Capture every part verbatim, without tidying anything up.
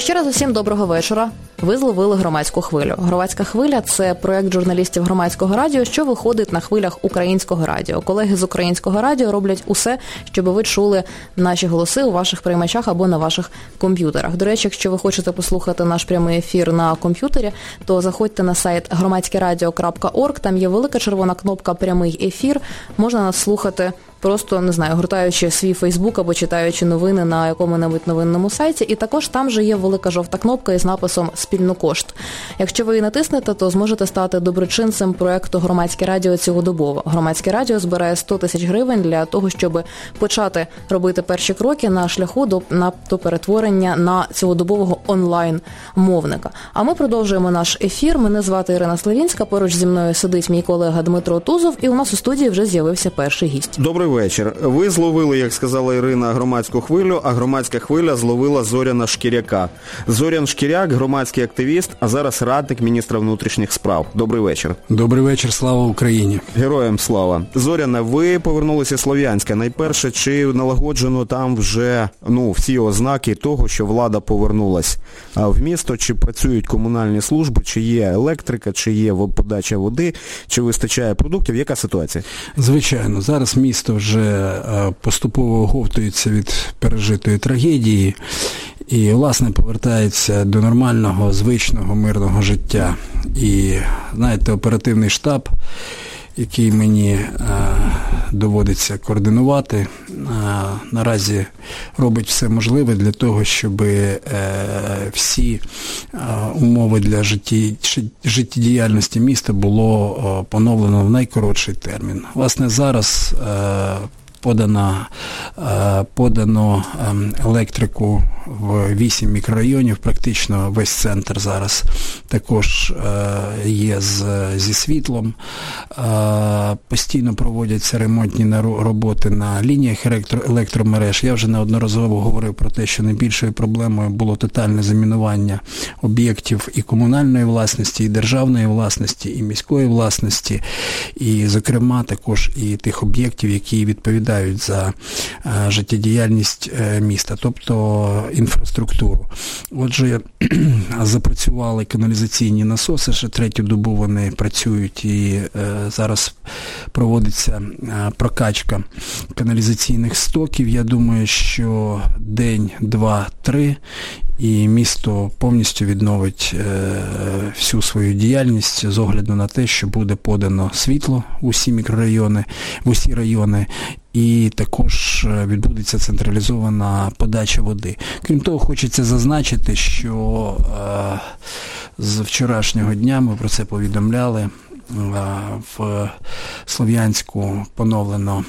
ще раз усім доброго вечора. Ви зловили громадську хвилю. Громадська хвиля – це проєкт журналістів Громадського радіо, що виходить на хвилях Українського радіо. Колеги з Українського радіо роблять усе, щоб ви чули наші голоси у ваших приймачах або на ваших комп'ютерах. До речі, якщо ви хочете послухати наш прямий ефір на комп'ютері, то заходьте на сайт громадське радіо крапка орг, там є велика червона кнопка «Прямий ефір». Можна нас слухати просто, не знаю, гортаючи свій Фейсбук або читаючи новини на якому-небудь новинному сайті. І також там же є велика жовта кнопка із написом «Спільнокошт». Якщо ви її натиснете, то зможете стати доброчинцем проєкту «Громадське радіо» цілодобово. Громадське радіо збирає сто тисяч гривень для того, щоб почати робити перші кроки на шляху до, на, до перетворення на цілодобового онлайн-мовника. А ми продовжуємо наш ефір. Мене звати Ірина Славінська, поруч зі мною сидить мій колега Дмитро Тузов, і у нас у студії вже з'явився перший гість. Добрий вечір. Ви зловили, як сказала Ірина, громадську хвилю, а громадська хвиля зловила Зоряна Шкіряка. Зорян Шкіряк – громадський активіст, а зараз радник міністра внутрішніх справ. Добрий вечір. Добрий вечір, слава Україні. Героям слава. Зоряна, ви повернулися з Слов'янська. Найперше, чи налагоджено там вже, ну, всі ознаки того, що влада повернулась в місто, чи працюють комунальні служби, чи є електрика, чи є подача води, чи вистачає продуктів? Яка ситуація? Звичайно, зараз місто вже поступово оговтується від пережитої трагедії і, власне, повертається до нормального, звичного, мирного життя. І, знаєте, оперативний штаб, який мені е, доводиться координувати, е, наразі робить все можливе для того, щоб е, всі е, умови для житті, життєдіяльності міста було е, поновлено в найкоротший термін. Власне, зараз е, подано, е, подано е, електрику в вісім мікрорайонів, практично весь центр зараз також е, є з, зі світлом. Е, постійно проводяться ремонтні роботи на лініях електро, електромереж. Я вже неодноразово говорив про те, що найбільшою проблемою було тотальне замінування об'єктів і комунальної власності, і державної власності, і міської власності, і, зокрема, також і тих об'єктів, які відповідають за е, життєдіяльність е, міста, тобто інфраструктуру. Отже, запрацювали каналізаційні насоси, ще третю добу вони працюють, і е, зараз проводиться е, прокачка каналізаційних стоків. Я думаю, що день, два, три, і місто повністю відновить е, всю свою діяльність з огляду на те, що буде подано світло в усі мікрорайони, в усі райони, і також відбудеться централізована подача води. Крім того, хочеться зазначити, що е, з вчорашнього дня ми про це повідомляли, е, в Слов'янську поновлено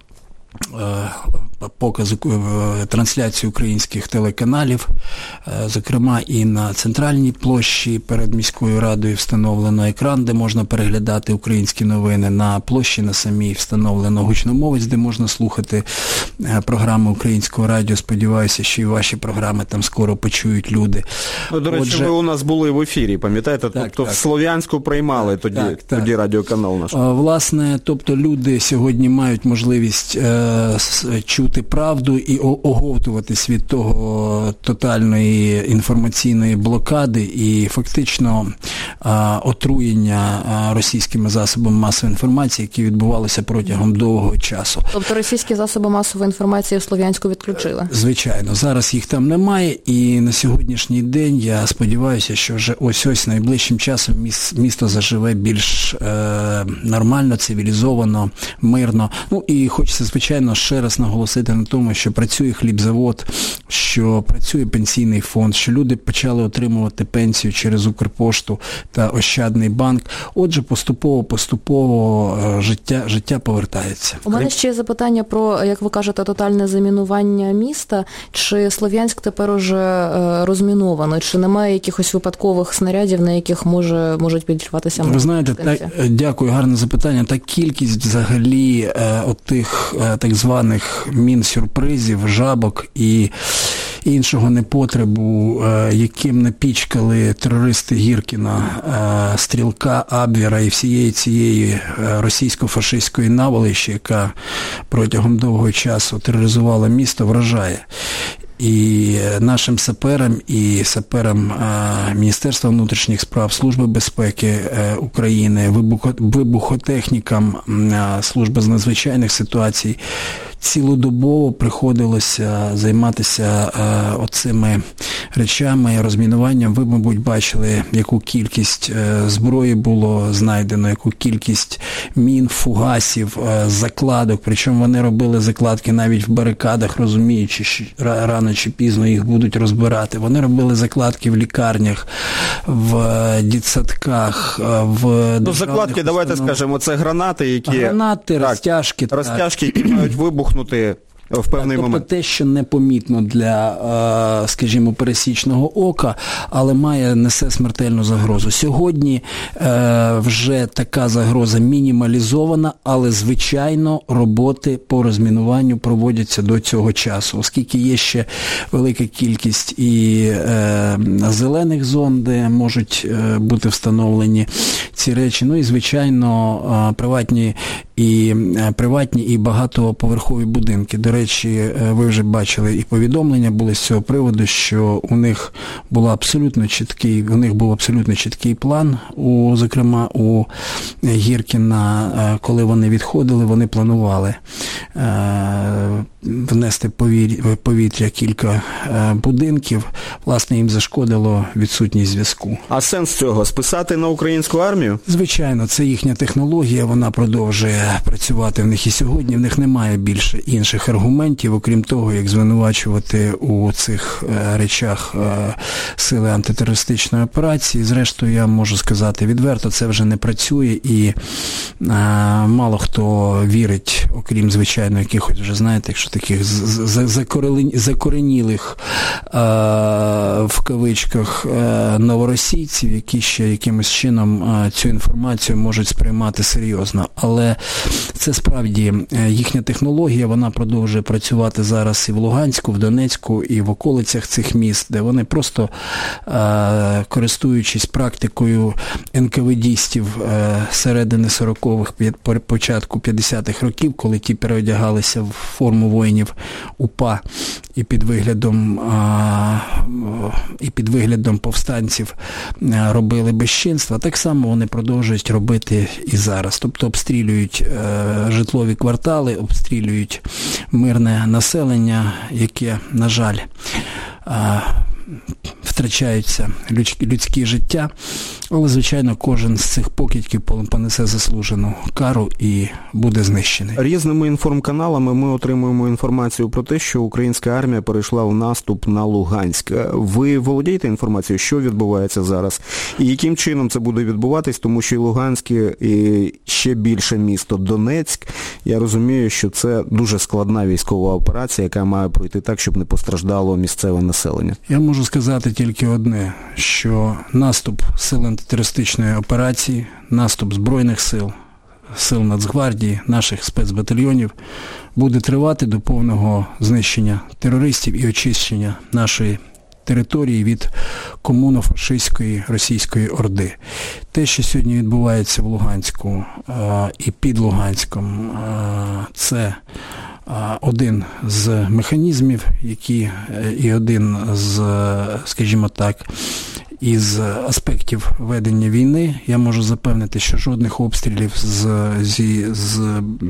показу, трансляцію українських телеканалів, зокрема і на центральній площі перед міською радою встановлено екран, де можна переглядати українські новини, на площі на самій встановлено гучномовець, де можна слухати програми Українського радіо. Сподіваюся, що і ваші програми там скоро почують люди. Ну, до речі, Отже... ви у нас були в ефірі, пам'ятаєте? Так, тобто так. В Слов'янську приймали так, тоді, так, тоді так. радіоканал наш. Власне, тобто люди сьогодні мають можливість чути правду і оговтуватись від того тотальної інформаційної блокади і фактично а, отруєння а, російськими засобами масової інформації, які відбувалися протягом довгого часу. Тобто російські засоби масової інформації в Слов'янську відключили? Звичайно. Зараз їх там немає, і на сьогоднішній день я сподіваюся, що вже ось-ось найближчим часом місто заживе більш е, нормально, цивілізовано, мирно. Ну і хочеться, звичайно, ще раз наголосити на тому, що працює хлібзавод, що працює пенсійний фонд, що люди почали отримувати пенсію через Укрпошту та Ощадний банк. Отже, поступово-поступово життя, життя повертається. У мене ще є запитання про, як ви кажете, тотальне замінування міста. Чи Слов'янськ тепер уже розміновано? Чи немає якихось випадкових снарядів, на яких може, можуть підірватися мешканці? Ви знаєте, так, дякую, гарне запитання. Та кількість взагалі е, отих е, так званих мін-сюрпризів, жабок і іншого непотребу, яким напічкали терористи Гіркіна, Стрілка, Абвера і всієї цієї російсько-фашистської наволочі, яка протягом довгого часу тероризувала місто, вражає. І нашим саперам, і саперам Міністерства внутрішніх справ, Служби безпеки України, вибухотехнікам, Служби з надзвичайних ситуацій цілодобово приходилося займатися оцими речами, розмінуванням. Ви, мабуть, бачили, яку кількість зброї було знайдено, яку кількість мін, фугасів, закладок. Причому вони робили закладки навіть в барикадах, розуміючи, що рано чи пізно їх будуть розбирати. Вони робили закладки в лікарнях, в дитсадках, в ну, закладки, давайте скажемо, це гранати, які... Гранати, так, розтяжки. Розтяжки, які мають вибухнути в певний тобто момент. Те, що непомітно для, скажімо, пересічного ока, але має, несе смертельну загрозу. Сьогодні вже така загроза мінімалізована, але, звичайно, роботи по розмінуванню проводяться до цього часу, оскільки є ще велика кількість і зелених зон, де можуть бути встановлені ці речі. Ну і, звичайно, приватні і приватні і багатоповерхові будинки. До речі, ви вже бачили і повідомлення були з цього приводу, що у них була абсолютно чіткий, у них був абсолютно чіткий план, у, зокрема, у Гіркіна, коли вони відходили, вони планували е, внести в повітря кілька е, будинків. Власне, їм зашкодило відсутність зв'язку. А сенс цього? Списати на українську армію? Звичайно, це їхня технологія, вона продовжує працювати в них і сьогодні. В них немає більше інших аргументів, окрім того, як звинувачувати у цих е, речах е, сили антитерористичної операції. Зрештою, я можу сказати відверто, це вже не працює і е, мало хто вірить, окрім, звичайно, якихось, вже знаєте, якщо таких закоренілих е, в кавичках е, новоросійців, які ще якимось чином е, цю інформацію можуть сприймати серйозно. Але це справді їхня технологія, вона продовжує працювати зараз і в Луганську, в Донецьку, і в околицях цих міст, де вони просто, е, користуючись практикою ен ка ве дістів е, середини сорокових, початку п'ятдесятих років, коли ті переодягалися в форму воїнів УПА і під виглядом, е, і під виглядом повстанців е, робили безчинства, так само вони продовжують робити і зараз. Тобто обстрілюють е, житлові квартали, обстрілюють мирне населення, яке, на жаль, е, втрачаються людські, людські життя, але, звичайно, кожен з цих покидьків понесе заслужену кару і буде знищений. Різними інформканалами ми отримуємо інформацію про те, що українська армія перейшла в наступ на Луганськ. Ви володієте інформацією, що відбувається зараз? І яким чином це буде відбуватись? Тому що і Луганськ, і ще більше місто Донецьк, я розумію, що це дуже складна військова операція, яка має пройти так, щоб не постраждало місцеве населення. Я можу сказати тільки одне, що наступ сил антитерористичної операції, наступ Збройних сил, сил Нацгвардії, наших спецбатальйонів буде тривати до повного знищення терористів і очищення нашої території від комуно-фашистської російської орди. Те, що сьогодні відбувається в Луганську е, і під Луганськом, е, це один з механізмів, які і один з, скажімо так, із аспектів ведення війни. Я можу запевнити, що жодних обстрілів з, зі, з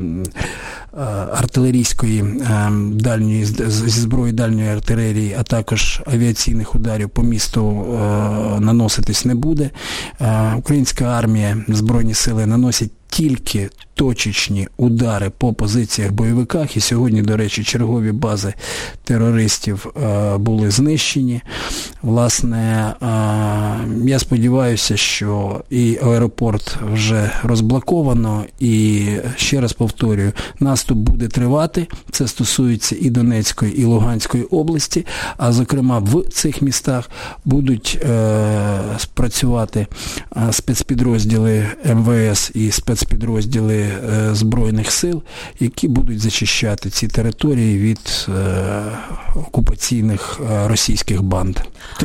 артилерійської дальньої, зі зброї дальньої артилерії, а також авіаційних ударів по місту наноситись не буде. Українська армія, Збройні сили наносять тільки точечні удари по позиціях бойовиках, і сьогодні, до речі, чергові бази терористів е, були знищені. Власне, е, я сподіваюся, що і аеропорт вже розблоковано, і, ще раз повторюю, наступ буде тривати. Це стосується і Донецької, і Луганської області, а, зокрема, в цих містах будуть е, працювати спецпідрозділи ем ве ес і спецпідрозділи Збройних сил, які будуть зачищати ці території від е, окупаційних е, російських банд.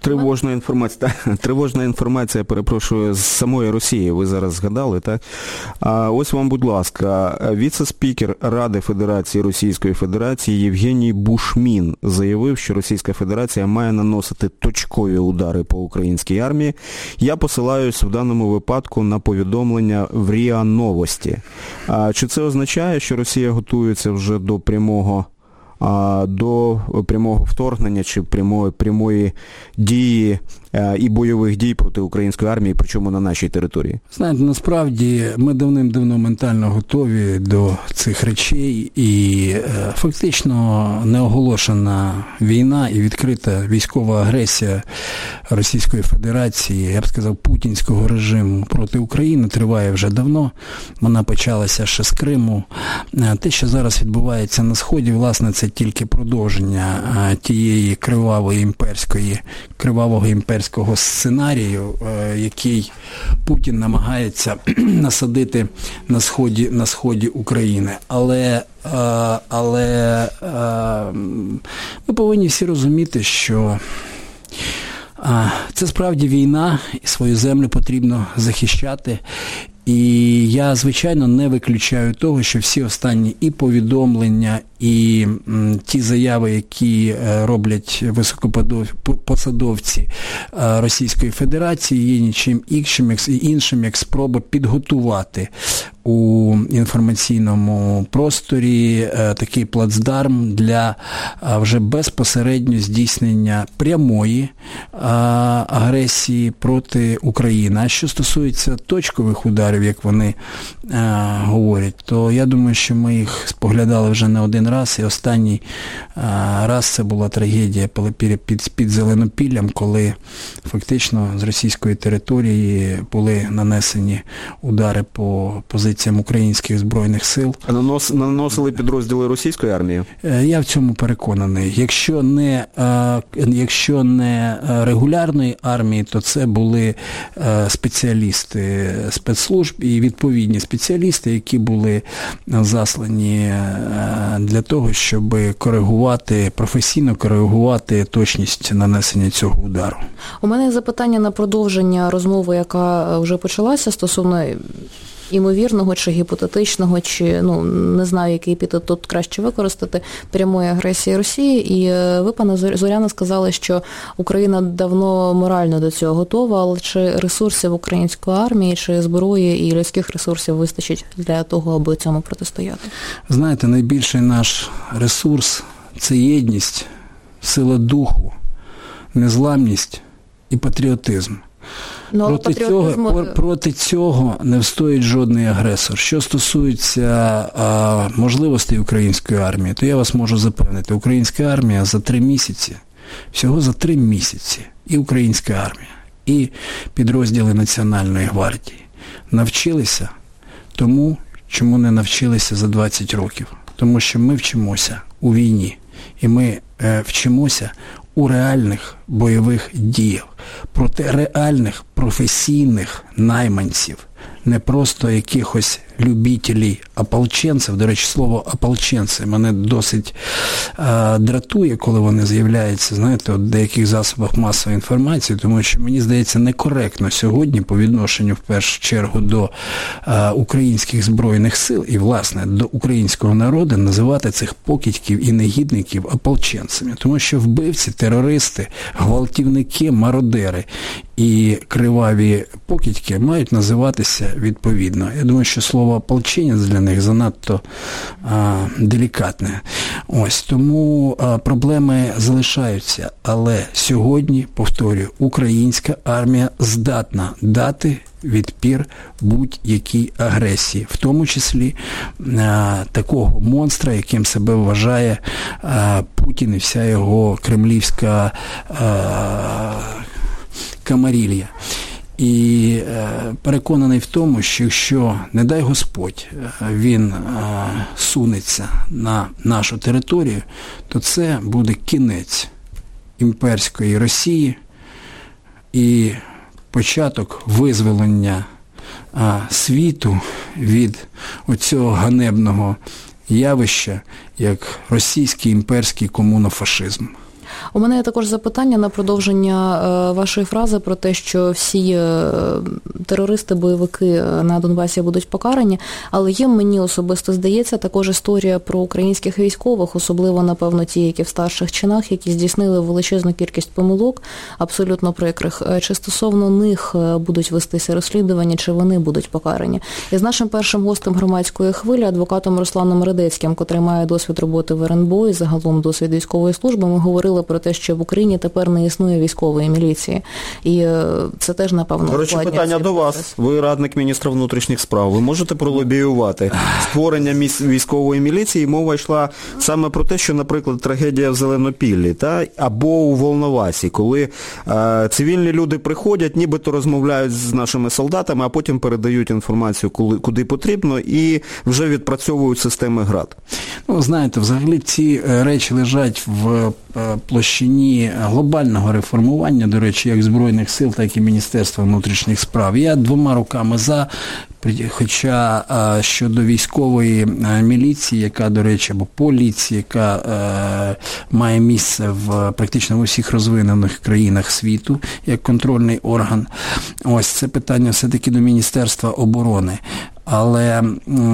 Тривожна інформація, тривожна інформація, перепрошую, з самої Росії, ви зараз згадали, так? А ось вам, будь ласка, віце-спікер Ради Федерації Російської Федерації Євгеній Бушмін заявив, що Російська Федерація має наносити точкові удари по українській армії. Я посилаюсь в даному випадку на повідомлення в РІА Новості. А чи це означає, що Росія готується вже до прямого до прямого вторгнення чи прямої, прямої дії і бойових дій проти української армії, причому на нашій території? Знаєте, насправді ми давним-давно ментально готові до цих речей, і фактично неоголошена війна і відкрита військова агресія Російської Федерації, я б сказав, путінського режиму проти України триває вже давно. Вона почалася ще з Криму. Те, що зараз відбувається на Сході, власне, це тільки продовження тієї кривавої імперської, кривавого імперського сценарію, який Путін намагається насадити на сході, на сході України. Але, але ми повинні всі розуміти, що це справді війна, і свою землю потрібно захищати. І я, звичайно, не виключаю того, що всі останні і повідомлення, і м, ті заяви, які е, роблять високопосадовці е, Російської Федерації, є нічим іншим, як, іншим, як спроба підготувати у інформаційному просторі е, такий плацдарм для е, вже безпосередньо здійснення прямої е, агресії проти України. А що стосується точкових ударів, як вони е, говорять, то я думаю, що ми їх споглядали вже не один раз, і останній е, раз це була трагедія під, під, під Зеленопіллям, коли фактично з російської території були нанесені удари по позиціям українських Збройних сил. А нанос, наносили підрозділи російської армії? Е, я в цьому переконаний. Якщо не, е, якщо не регулярної армії, то це були е, спеціалісти спецслужб і відповідні спеціалісти, які були заслані для того, щоб коригувати, професійно коригувати точність нанесення цього удару. У мене є запитання на продовження розмови, яка вже почалася стосовно імовірного чи гіпотетичного, чи, ну, не знаю, який епітет тут краще використати, прямої агресії Росії. І ви, пане Зоряне, сказали, що Україна давно морально до цього готова, але чи ресурсів української армії, чи зброї і людських ресурсів вистачить для того, аби цьому протистояти? Знаєте, найбільший наш ресурс – це єдність, сила духу, незламність і патріотизм. Ну, проти, патріотизму... цього, проти цього не встоїть жодний агресор. Що стосується а, можливостей української армії, то я вас можу запевнити, українська армія за три місяці, всього за три місяці, і українська армія, і підрозділи Національної гвардії навчилися тому, чому не навчилися за двадцять років. Тому що ми вчимося у війні, і ми е, вчимося у реальних бойових діях, проти реальних професійних найманців, не просто якихось любителів, ополченців. До речі, слово ополченці мене досить е, дратує, коли вони з'являються, знаєте, у деяких засобах масової інформації, тому що, мені здається, некоректно сьогодні по відношенню, в першу чергу, до е, українських Збройних сил і, власне, до українського народу називати цих покидьків і негідників ополченцями. Тому що вбивці, терористи, гвалтівники, мародери і криваві покидьки мають називатися відповідно. Я думаю, що слово ополченець для них занадто а, делікатне. Ось, тому а, проблеми залишаються. Але сьогодні, повторюю, українська армія здатна дати відпір будь-якій агресії, в тому числі а, такого монстра, яким себе вважає а, Путін і вся його кремлівська а, камарилья. І е, переконаний в тому, що якщо, не дай Господь, він е, сунеться на нашу територію, то це буде кінець імперської Росії і початок визволення е, світу від оцього ганебного явища, як російський імперський комунофашизм. У мене є також запитання на продовження е, вашої фрази про те, що всі е, терористи, бойовики на Донбасі будуть покарані, але є, мені особисто здається, також історія про українських військових, особливо, напевно, ті, які в старших чинах, які здійснили величезну кількість помилок, абсолютно прикрих. Чи стосовно них будуть вестися розслідування, чи вони будуть покарані? І з нашим першим гостем громадської хвилі, адвокатом Русланом Радецьким, котрий має досвід роботи в РНБО і загалом досвід військової служби, ми говорили про те, що в Україні тепер не існує військової міліції. І це теж, напевно, ускладнює. До речі, питання до вас. Ви радник міністра внутрішніх справ. Ви можете пролобіювати створення військової міліції? Мова йшла саме про те, що, наприклад, трагедія в Зеленопіллі, та, або у Волновасі, коли е, цивільні люди приходять, нібито розмовляють з нашими солдатами, а потім передають інформацію, коли, куди потрібно, і вже відпрацьовують системи ГРАД. Ну, знаєте, взагалі ці речі лежать в площині глобального реформування, до речі, як Збройних сил, так і Міністерства внутрішніх справ. Я двома руками за, хоча щодо військової міліції, яка, до речі, або поліції, яка е, має місце в практично в усіх розвинених країнах світу, як контрольний орган, ось це питання все-таки до Міністерства оборони. Але е,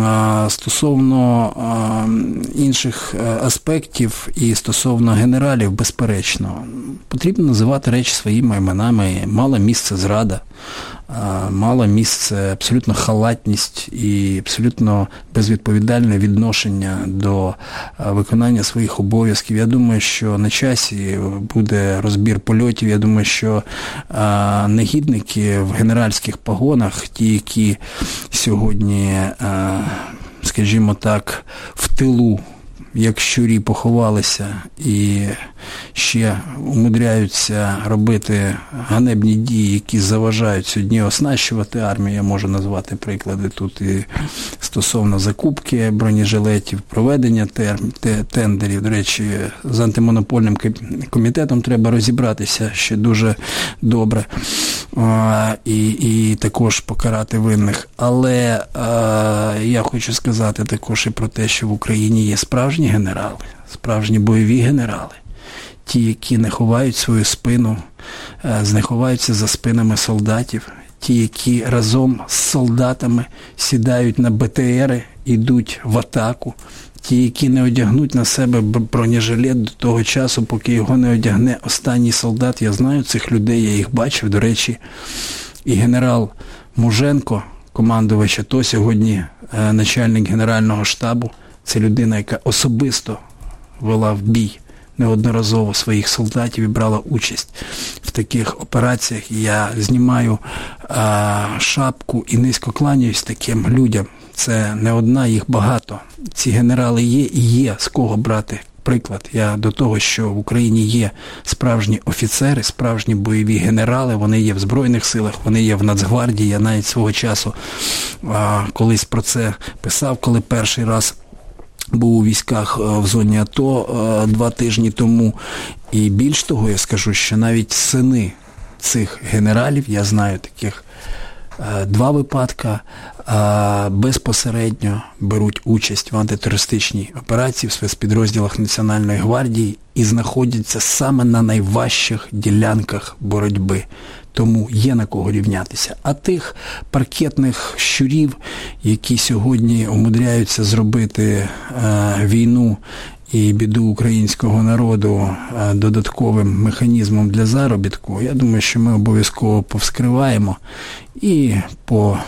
стосовно е, інших аспектів і стосовно генералів, безперечно, потрібно називати речі своїми іменами. Мала місце зрада, е, мала місце абсолютно халатність і абсолютно безвідповідальне відношення до е, виконання своїх обов'язків. Я думаю, що на часі буде розбір польотів. Я думаю, що е, негідники в генеральських погонах, ті, які сьогодні скажімо так, в тилу, як щурі, поховалися і ще умудряються робити ганебні дії, які заважають сьогодні оснащувати армію. Я можу назвати приклади тут і стосовно закупки бронежилетів, проведення тендерів. До речі, з антимонопольним комітетом треба розібратися ще дуже добре і, і також покарати винних. Але е, я хочу сказати також і про те, що в Україні є справжні генерали, справжні бойові генерали. Ті, які не ховають свою спину, не ховаються за спинами солдатів, ті, які разом з солдатами сідають на Б Т Ери, йдуть в атаку, ті, які не одягнуть на себе бронежилет до того часу, поки його не одягне останній солдат. Я знаю цих людей, я їх бачив. До речі, і генерал Муженко, командувач АТО, сьогодні начальник Генерального штабу, це людина, яка особисто вела в бій неодноразово своїх солдатів і брала участь в таких операціях. Я знімаю а, шапку і низько кланяюсь таким людям. Це не одна, їх багато. Ці генерали є і є з кого брати приклад. Я до того, що в Україні є справжні офіцери, справжні бойові генерали, вони є в Збройних силах, вони є в Нацгвардії. Я навіть свого часу а, колись про це писав, коли перший раз був у військах в зоні АТО два тижні тому. І більш того, я скажу, що навіть сини цих генералів, я знаю таких два випадка, безпосередньо беруть участь в антитерористичній операції в спецпідрозділах Національної гвардії і знаходяться саме на найважчих ділянках боротьби. Тому є на кого рівнятися. А тих паркетних щурів, які сьогодні умудряються зробити е, війну і біду українського народу е, додатковим механізмом для заробітку, я думаю, що ми обов'язково повскриваємо і по...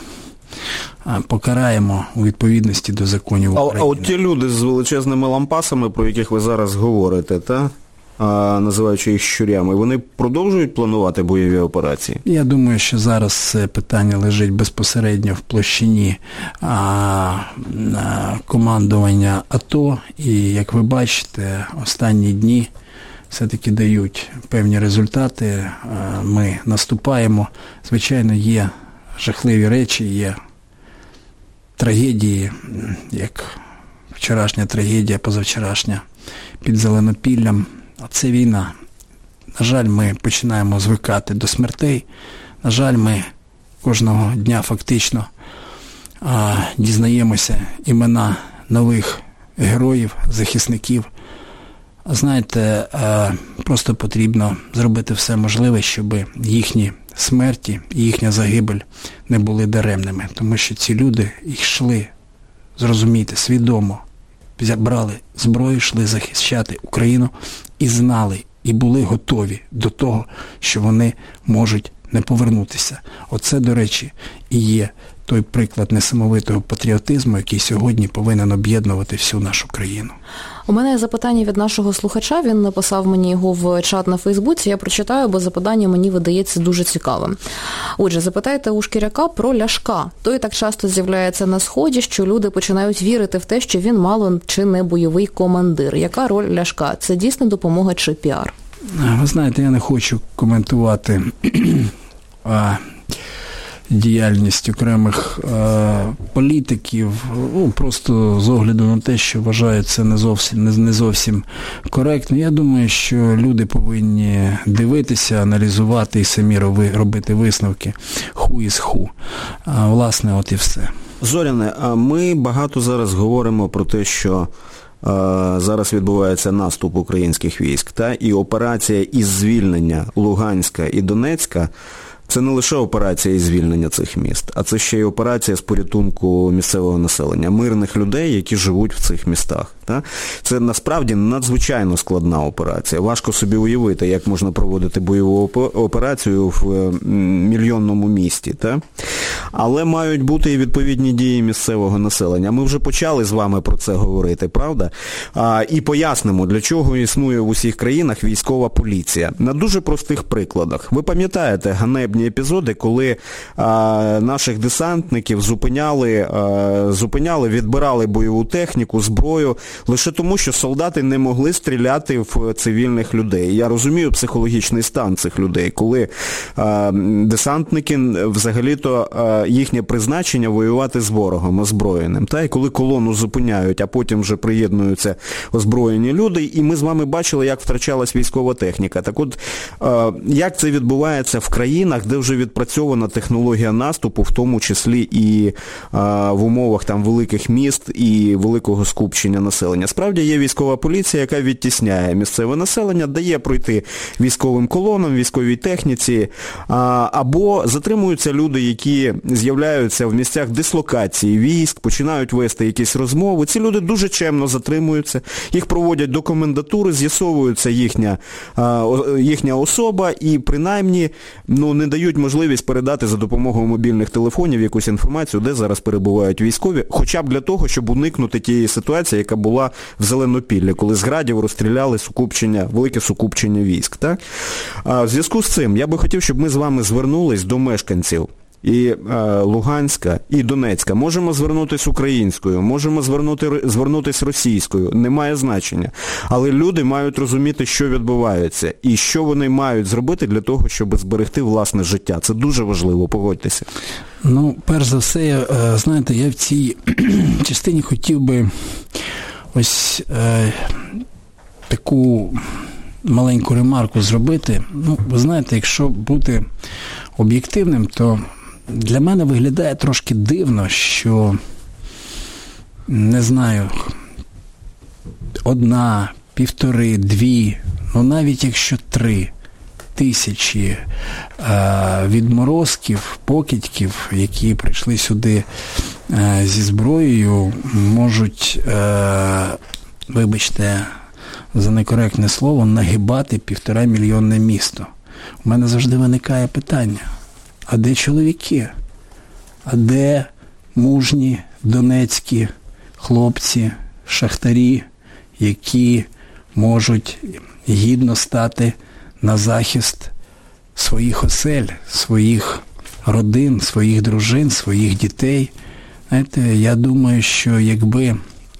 покараємо у відповідності до законів України. А, а от ті люди з величезними лампасами, про яких ви зараз говорите, та? А, називаючи їх щурями, вони продовжують планувати бойові операції? Я думаю, що зараз це питання лежить безпосередньо в площині а, командування АТО. І, як ви бачите, останні дні все-таки дають певні результати. А, ми наступаємо. Звичайно, є жахливі речі, є трагедії, як вчорашня трагедія, позавчорашня під Зеленопіллям. А це війна. На жаль, ми починаємо звикати до смертей. На жаль, ми кожного дня фактично а, дізнаємося імена нових героїв, захисників. знаєте, просто потрібно зробити все можливе, щоб їхні смерті і їхня загибель не були даремними. Тому що ці люди йшли, зрозумійте, свідомо, брали зброю, йшли захищати Україну і знали, і були готові до того, що вони можуть не повернутися. Оце, до речі, і є той приклад несамовитого патріотизму, який сьогодні повинен об'єднувати всю нашу країну. У мене є запитання від нашого слухача, він написав мені його в чат на Фейсбуці, я прочитаю, бо запитання мені видається дуже цікавим. Отже, запитайте у Шкіряка про Ляшка. Той так часто з'являється на Сході, що люди починають вірити в те, що він мало чи не бойовий командир. Яка роль Ляшка? Це дійсно допомога чи піар? Ви знаєте, я не хочу коментувати а, діяльність окремих а, політиків, ну, просто з огляду на те, що вважаю це не зовсім, не, не зовсім коректно. Я думаю, що люди повинні дивитися, аналізувати і самі робити висновки who is who. А, власне, от і все. Зоряне, ми багато зараз говоримо про те, що зараз відбувається наступ українських військ, та, і операція із звільнення Луганська і Донецька – це не лише операція із звільнення цих міст, а це ще й операція з порятунку місцевого населення, мирних людей, які живуть в цих містах. Та? Це насправді надзвичайно складна операція. Важко собі уявити, як можна проводити бойову операцію в мільйонному місті. Та? Але мають бути і відповідні дії місцевого населення. Ми вже почали з вами про це говорити, правда? А, і пояснимо, для чого існує в усіх країнах військова поліція. На дуже простих прикладах. Ви пам'ятаєте ганебні епізоди, коли а, наших десантників зупиняли, а, зупиняли, відбирали бойову техніку, зброю, лише тому, що солдати не могли стріляти в цивільних людей. Я розумію психологічний стан цих людей, коли а, десантники взагалі-то а, їхнє призначення воювати з ворогом озброєним. Та? І коли колону зупиняють, а потім вже приєднуються озброєні люди, і ми з вами бачили, як втрачалась військова техніка. Так от, а, як це відбувається в країнах, де вже відпрацьована технологія наступу, в тому числі і а, в умовах там великих міст і великого скупчення населення. Справді є військова поліція, яка відтісняє місцеве населення, дає пройти військовим колонам, військовій техніці, а, або затримуються люди, які з'являються в місцях дислокації військ, починають вести якісь розмови. Ці люди дуже чемно затримуються, їх проводять до комендатури, з'ясовується їхня, а, їхня особа і принаймні ну, не дають можливість передати за допомогою мобільних телефонів якусь інформацію, де зараз перебувають військові, хоча б для того, щоб уникнути тієї ситуації, яка була в Зеленопіллі, коли з градів розстріляли сукупчення, велике сукупчення військ. Так? А в зв'язку з цим я би хотів, щоб ми з вами звернулись до мешканців і е, Луганська, і Донецька. Можемо звернутися українською, можемо звернути, звернутися російською, немає значення. Але люди мають розуміти, що відбувається, і що вони мають зробити для того, щоб зберегти власне життя. Це дуже важливо, погодьтеся. Ну, перш за все, знаєте, я в цій частині хотів би ось е, таку маленьку ремарку зробити. Ну, ви знаєте, якщо бути об'єктивним, то для мене виглядає трошки дивно, що, не знаю, одна, півтори, дві, ну навіть якщо три тисячі е, відморозків, покидьків, які прийшли сюди е, зі зброєю, можуть, е, вибачте за некоректне слово, нагибати півтора мільйонне місто. У мене завжди виникає питання, а де чоловіки? А де мужні донецькі хлопці, шахтарі, які можуть гідно стати на захист своїх осель, своїх родин, своїх дружин, своїх дітей? Знаєте, я думаю, що якби,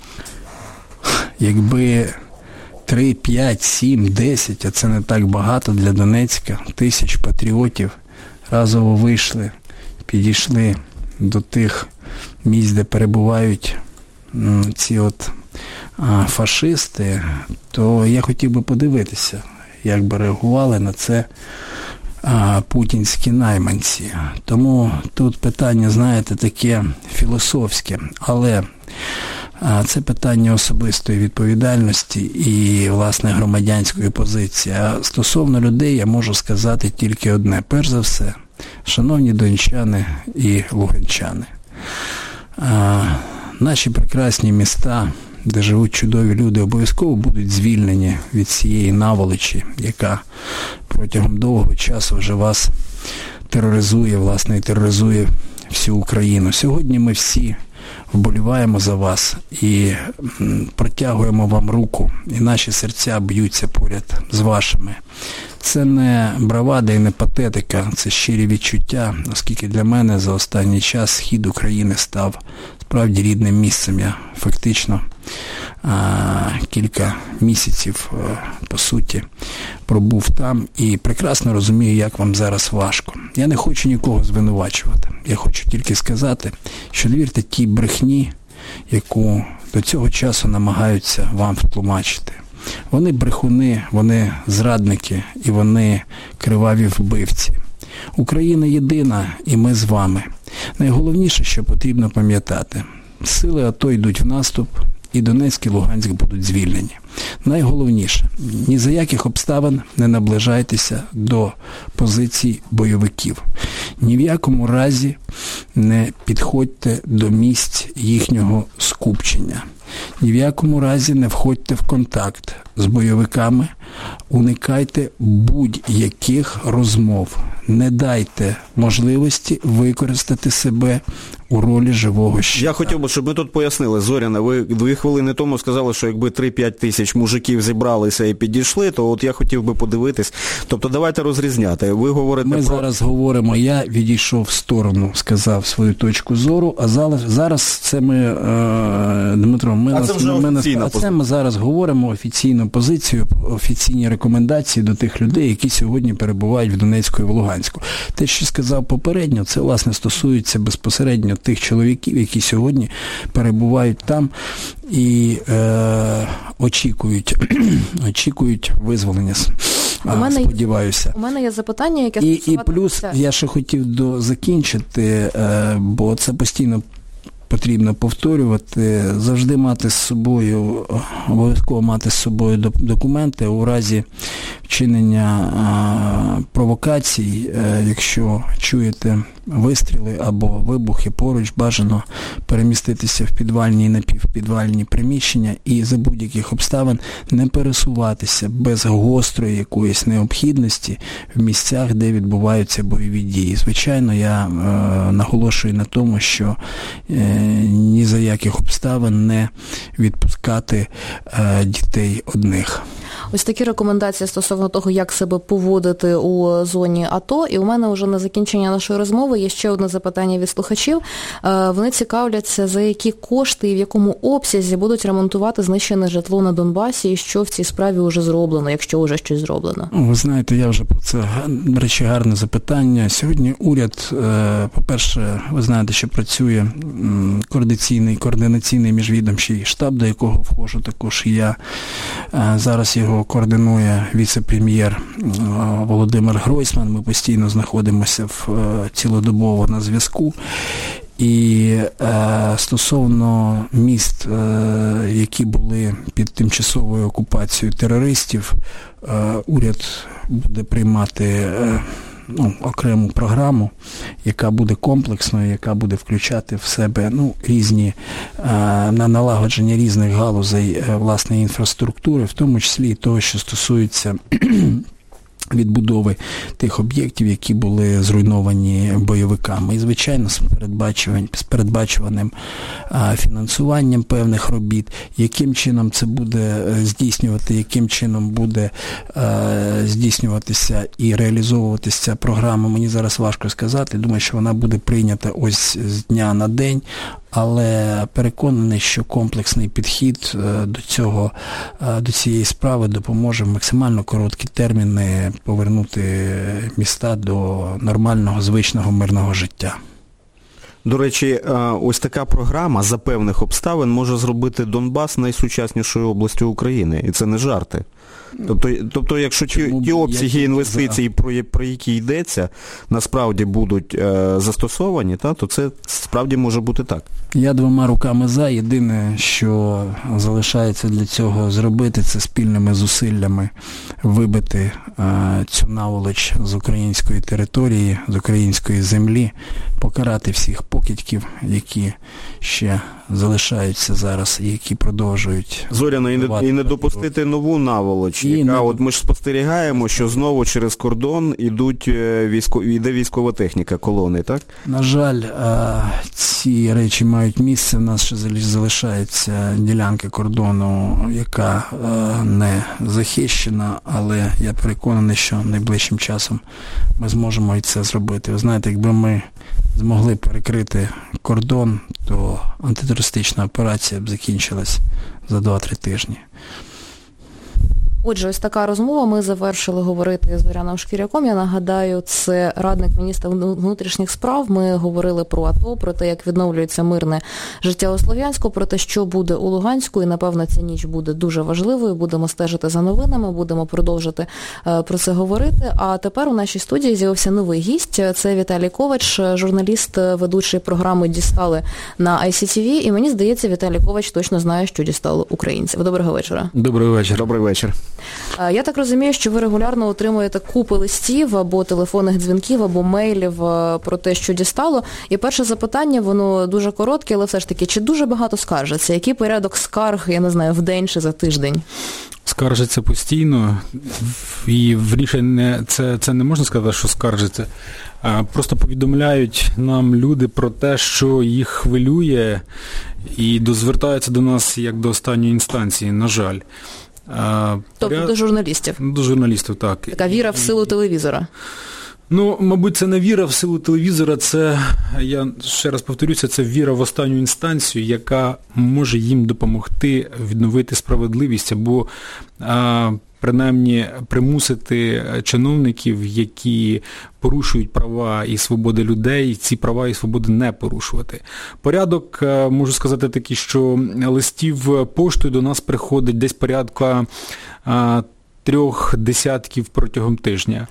якби три, п'ять, сім, десять, а це не так багато для Донецька, тисяч патріотів разово вийшли, підійшли до тих місць, де перебувають ці от а, фашисти, то я хотів би подивитися, як би реагували на це а, путінські найманці. Тому тут питання, знаєте, таке філософське, але Це питання особистої відповідальності і, власне, громадянської позиції. А стосовно людей я можу сказати тільки одне. Перш за все, шановні дончани і луганчани, наші прекрасні міста, де живуть чудові люди, обов'язково будуть звільнені від цієї наволочі, яка протягом довгого часу вже вас тероризує, власне, і тероризує всю Україну. Сьогодні ми всі вболіваємо за вас і протягуємо вам руку, і наші серця б'ються поряд з вашими. Це не бравада і не патетика, це щирі відчуття, оскільки для мене за останній час схід України став справді рідним місцем. Я фактично а, кілька місяців, а, по суті, пробув там і прекрасно розумію, як вам зараз важко. Я не хочу нікого звинувачувати. Я хочу тільки сказати, що не вірте тій брехні, яку до цього часу намагаються вам втлумачити. Вони брехуни, вони зрадники і вони криваві вбивці. Україна єдина і ми з вами. Найголовніше, що потрібно пам'ятати, сили АТО йдуть в наступ, і Донецьк і Луганськ будуть звільнені. Найголовніше, ні за яких обставин не наближайтеся до позицій бойовиків. Ні в якому разі не підходьте до місць їхнього скупчення. Ні в якому разі не входьте в контакт з бойовиками, уникайте будь-яких розмов. Не дайте можливості використати себе у ролі живого щита. Я хотів би, щоб ми тут пояснили. Зоряна, ви дві хвилини тому сказали, що якби три-п'ять тисяч мужиків зібралися і підійшли, то от я хотів би подивитись. Тобто давайте розрізняти. Ви говорите Ми про... зараз говоримо, я відійшов в сторону, сказав свою точку зору, а зараз, зараз це ми, е, Дмитро, ми... А це вже ми, офіційна а це ми зараз говоримо офіційну позицію, офіційні рекомендації до тих людей, які сьогодні перебувають в Донецьку і в Луганську. Те, що сказав попередньо, це, власне, стосується безпосередньо тих чоловіків, які сьогодні перебувають там і е, очікують, очікують визволення. У мене, сподіваюся. У мене є запитання, яке і, і плюс я ще хотів до закінчити, е, бо це постійно потрібно повторювати, завжди мати з собою, обов'язково мати з собою документи у разі вчинення а, провокацій. А, якщо чуєте вистріли або вибухи поруч, бажано переміститися в підвальні і напівпідвальні приміщення і за будь-яких обставин не пересуватися без гострої якоїсь необхідності в місцях, де відбуваються бойові дії. Звичайно, я е, наголошую на тому, що е, ні за яких обставин не відпускати е, дітей одних. Ось такі рекомендації стосовно того, як себе поводити у зоні АТО. І у мене вже на закінчення нашої розмови є ще одне запитання від слухачів. Вони цікавляться, за які кошти і в якому обсязі будуть ремонтувати знищене житло на Донбасі, і що в цій справі вже зроблено, якщо вже щось зроблено. Ви знаєте, я вже про це, до речі, гарне запитання. Сьогодні уряд, по-перше, ви знаєте, що працює координаційний, координаційний міжвідомчий штаб, до якого входжу також і я. Зараз його координує віце-прем'єр Володимир Гройсман. Ми постійно знаходимося в цілодобово на зв'язку. І е, стосовно міст, е, які були під тимчасовою окупацією терористів, е, уряд буде приймати е, ну, окрему програму, яка буде комплексною, яка буде включати в себе ну, різні е, на налагодження різних галузей е, власної інфраструктури, в тому числі і того, що стосується відбудови тих об'єктів, які були зруйновані бойовиками. І, звичайно, з передбачуваним, з передбачуваним а, фінансуванням певних робіт, яким чином це буде здійснювати, яким чином буде а, здійснюватися і реалізовуватися ця програма, мені зараз важко сказати. Думаю, що вона буде прийнята ось з дня на день, але переконаний, що комплексний підхід до цього, до цієї справи допоможе в максимально короткі терміни повернути міста до нормального, звичного, мирного життя. До речі, ось така програма за певних обставин може зробити Донбас найсучаснішою областю України. І це не жарти. Тобто, тобто якщо ті, ті обсяги інвестицій, про, про які йдеться, насправді будуть е, застосовані, та, то це справді може бути так. Я двома руками за. Єдине, що залишається для цього зробити, це спільними зусиллями вибити е, цю наволоч з української території, з української землі, покарати всіх покидьків, які ще залишаються зараз і які продовжують. Зоряно, і не, і не допустити нову наволоч, і яка, не... от ми ж спостерігаємо, що знову через кордон ідуть військо, йде військова техніка, колони, так? На жаль, ці речі мають місце. В нас ще залишається ділянка кордону, яка не захищена, але я переконаний, що найближчим часом ми зможемо і це зробити. Ви знаєте, якби ми змогли перекрити кордон, то антитерористична операція б закінчилась за два-три тижні. Отже, ось така розмова. Ми завершили говорити з Зоряном Шкіряком. Я нагадаю, це радник міністра внутрішніх справ. Ми говорили про АТО, про те, як відновлюється мирне життя у Слов'янську, про те, що буде у Луганську. І, напевно, ця ніч буде дуже важливою. Будемо стежити за новинами, будемо продовжити е, про це говорити. А тепер у нашій студії з'явився новий гість. Це Віталій Ковач, журналіст, ведучий програми «Дістали» на ай сі ті ві. І мені здається, Віталій Ковач точно знає, що дістало українців. Доброго вечора. Добрий вечір. Добрий вечір. Я так розумію, що ви регулярно отримуєте купи листів або телефонних дзвінків, або мейлів про те, що дістало. І перше запитання, воно дуже коротке, але все ж таки, чи дуже багато скаржаться? Який порядок скарг, я не знаю, в день чи за тиждень? Скаржаться постійно, і вірніше не, це, це не можна сказати, що скаржаться. А просто повідомляють нам люди про те, що їх хвилює, і дозвертаються до нас як до останньої інстанції, на жаль. А, тобто поряд... до журналістів? До журналістів, так. Така віра в силу телевізора? Ну, мабуть, це не віра в силу телевізора, це, я ще раз повторюся, це віра в останню інстанцію, яка може їм допомогти відновити справедливість або а, принаймні примусити чиновників, які порушують права і свободи людей, ці права і свободи не порушувати. Порядок, можу сказати такий, що листів поштою до нас приходить десь порядка а, трьох десятків протягом тижня.